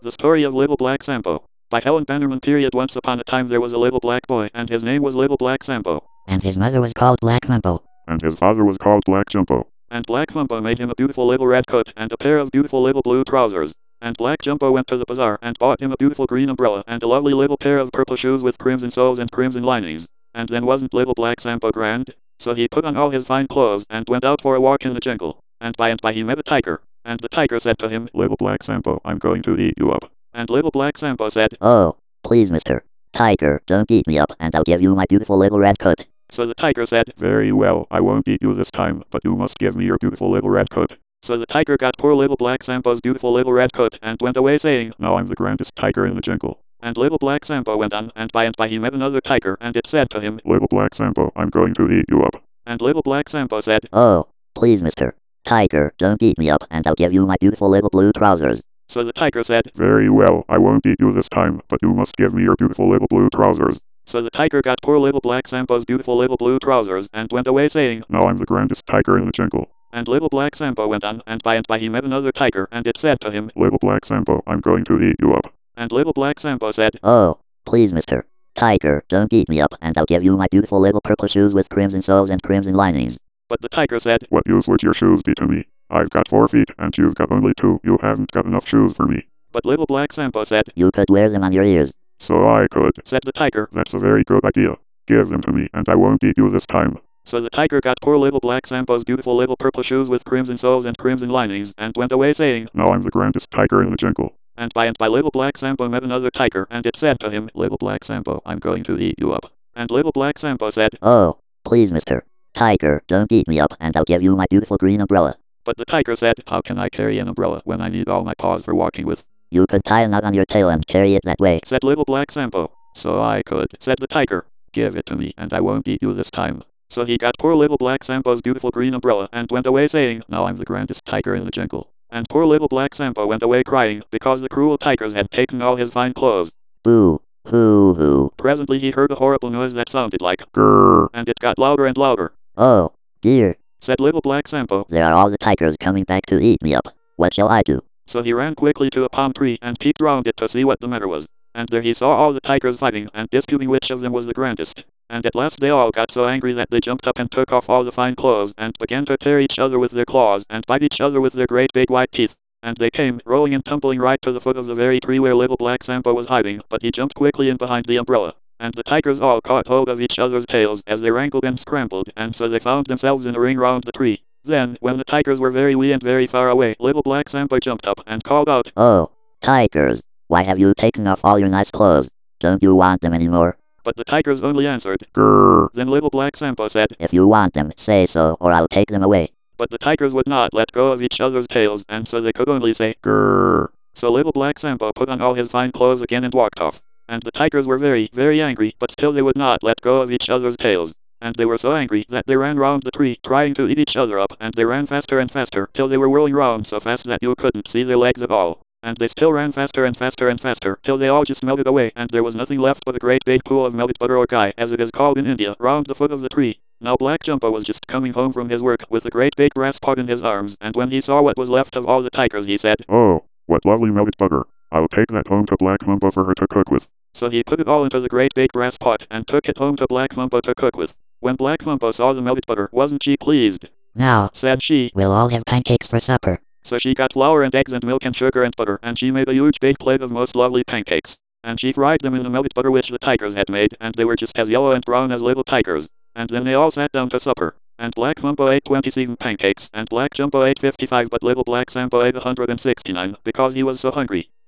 The Story of Little Black Sambo by Helen Bannerman. Once upon a time there was a little black boy, and his name was Little Black Sambo. And his mother was called Black Mumbo. And his father was called Black Jumbo. And Black Mumbo made him a beautiful little red coat and a pair of beautiful little blue trousers. And Black Jumbo went to the bazaar and bought him a beautiful green umbrella and a lovely little pair of purple shoes with crimson soles and crimson linings. And then wasn't Little Black Sambo grand? So he put on all his fine clothes and went out for a walk in the jungle. And by he met a tiger. And the tiger said to him, "Little Black Sambo, I'm going to eat you up." And Little Black Sambo said, "Oh, please, Mr. Tiger, don't eat me up, and I'll give you my beautiful little red coat." So the tiger said, "Very well, I won't eat you this time, but you must give me your beautiful little red coat." So the tiger got poor Little Black Sambo's beautiful little red coat and went away saying, "Now I'm the grandest tiger in the jungle." And Little Black Sambo went on, and by he met another tiger, and it said to him, "Little Black Sambo, I'm going to eat you up." And Little Black Sambo said, "Oh, please, Mr. Tiger, don't eat me up, and I'll give you my beautiful little blue trousers." So the tiger said, "Very well, I won't eat you this time, but you must give me your beautiful little blue trousers." So the tiger got poor Little Black Sambo's beautiful little blue trousers and went away saying, "Now I'm the grandest tiger in the jungle." And Little Black Sambo went on, and by he met another tiger, and it said to him, "Little Black Sambo, I'm going to eat you up." And Little Black Sambo said, "Oh, please, Mr. Tiger, don't eat me up, and I'll give you my beautiful little purple shoes with crimson soles and crimson linings." But the tiger said, "What use would your shoes be to me? I've got 4 feet, and you've got only 2. You haven't got enough shoes for me." But Little Black Sambo said, "You could wear them on your ears." "So I could," said the tiger. "That's a very good idea. Give them to me, and I won't eat you this time." So the tiger got poor Little Black Sambo's beautiful little purple shoes with crimson soles and crimson linings, and went away saying, "Now I'm the grandest tiger in the jungle." And by Little Black Sambo met another tiger, and it said to him, "Little Black Sambo, I'm going to eat you up." And Little Black Sambo said, "Oh, please, Mr. Tiger, don't eat me up, and I'll give you my beautiful green umbrella." But the tiger said, "How can I carry an umbrella when I need all my paws for walking with?" "You could tie a knot on your tail and carry it that way," said Little Black Sambo. "So I could," said the tiger. "Give it to me, and I won't eat you this time." So he got poor Little Black Sambo's beautiful green umbrella and went away saying, "Now I'm the grandest tiger in the jungle." And poor Little Black Sambo went away crying, because the cruel tigers had taken all his fine clothes. Boo, hoo, hoo. Presently he heard a horrible noise that sounded like grrr, and it got louder and louder. "Oh, dear," said Little Black Sambo. "there are all the tigers coming back to eat me up. What shall I do?" So he ran quickly to a palm tree and peeked round it to see what the matter was. And there he saw all the tigers fighting and disputing which of them was the grandest. And at last they all got so angry that they jumped up and took off all the fine clothes and began to tear each other with their claws and bite each other with their great big white teeth. And they came, rolling and tumbling right to the foot of the very tree where Little Black Sambo was hiding, but he jumped quickly in behind the umbrella. And the tigers all caught hold of each other's tails as they wrangled and scrambled, and so they found themselves in a ring round the tree. Then, when the tigers were very wee and very far away, Little Black Sambo jumped up and called out, "Oh, tigers, why have you taken off all your nice clothes? Don't you want them anymore?" But the tigers only answered, grrr. Then Little Black Sambo said, "If you want them, say so, or I'll take them away." But the tigers would not let go of each other's tails, and so they could only say, grrr. So Little Black Sambo put on all his fine clothes again and walked off. And the tigers were very, very angry, but still they would not let go of each other's tails. And they were so angry that they ran round the tree, trying to eat each other up, and they ran faster and faster, till they were whirling round so fast that you couldn't see their legs at all. And they still ran faster and faster and faster, till they all just melted away, and there was nothing left but a great big pool of melted butter or ghee, as it is called in India, round the foot of the tree. Now Black Jumbo was just coming home from his work, with a great big brass pot in his arms, and when he saw what was left of all the tigers he said, "Oh, what lovely melted butter. I'll take that home to Black Mumbo for her to cook with." So he put it all into the great big brass pot, and took it home to Black Mumbo to cook with. When Black Mumbo saw the melted butter, wasn't she pleased? "Now," said she, "we'll all have pancakes for supper." So she got flour and eggs and milk and sugar and butter, and she made a huge big plate of most lovely pancakes. And she fried them in the melted butter which the tigers had made, and they were just as yellow and brown as little tigers. And then they all sat down to supper. And Black Mumbo ate 27 pancakes, and Black Jumbo ate 55, but Little Black Sambo ate 169, because he was so hungry.